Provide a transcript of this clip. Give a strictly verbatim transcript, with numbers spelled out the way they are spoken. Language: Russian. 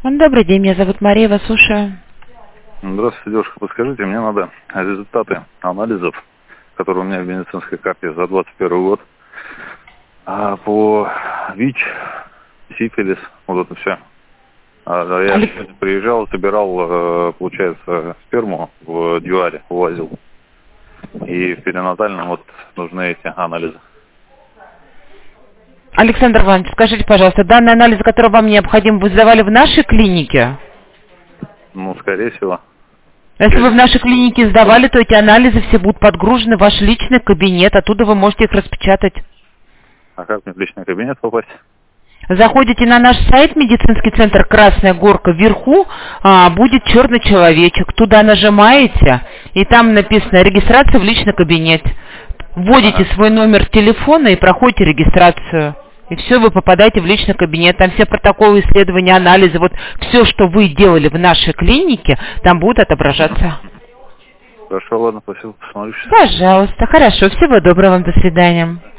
Добрый день, меня зовут Мария, вас слушаю. Здравствуйте, девушка. Подскажите, мне надо результаты анализов, которые у меня в медицинской карте за двадцать первый год, а по ВИЧ, сифилис, вот это все. А я Алекс... приезжал, собирал, получается, сперму в Дюаре, увозил. И в перинатальном вот нужны эти анализы. Александр Иванович, скажите, пожалуйста, данные анализы, которые вам необходимы, вы сдавали в нашей клинике? Ну, скорее всего. Если вы в нашей клинике сдавали, то эти анализы все будут подгружены в ваш личный кабинет, оттуда вы можете их распечатать. А как мне в личный кабинет попасть? Заходите на наш сайт, медицинский центр «Красная Горка», вверху а, будет черный человечек, туда нажимаете, и там написано «Регистрация в личный кабинет». Вводите ага. свой номер телефона и проходите регистрацию. И все, вы попадаете в личный кабинет. Там все протоколы исследования, анализы, вот все, что вы делали в нашей клинике, там будет отображаться. Хорошо, ладно, спасибо, посмотрю. Пожалуйста, хорошо, всего доброго вам, до свидания.